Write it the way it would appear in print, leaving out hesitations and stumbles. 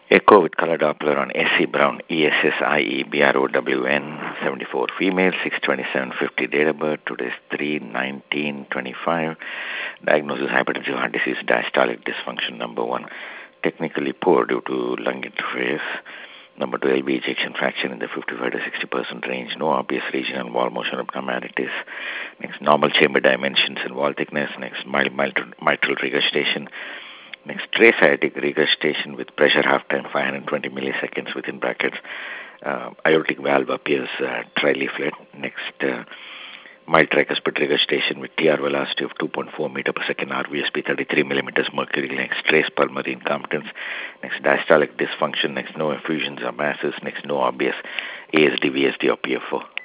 Echo with color Doppler on SC Brown, ESSIE BROWN, 74 female, 62750 date of birth. Today's 3/19/25. Diagnosis hypertensive heart disease, diastolic dysfunction number 1. Technically poor due to lung interface. Number 2, LV ejection fraction in the 55 to 60% range. No obvious regional wall motion abnormalities. Next, normal chamber dimensions and wall thickness. Next, mild mitral regurgitation. Next, trace aortic regurgitation with pressure half time 520 milliseconds within brackets. Aortic valve appears trileaflet. Next, mild tricuspid regurgitation with TR velocity of 2.4 meter per second, RVSP 33 millimeters mercury. Next, trace pulmonary incompetence. Next, diastolic dysfunction. Next, no effusions or masses. Next, no obvious ASD, VSD or PFO.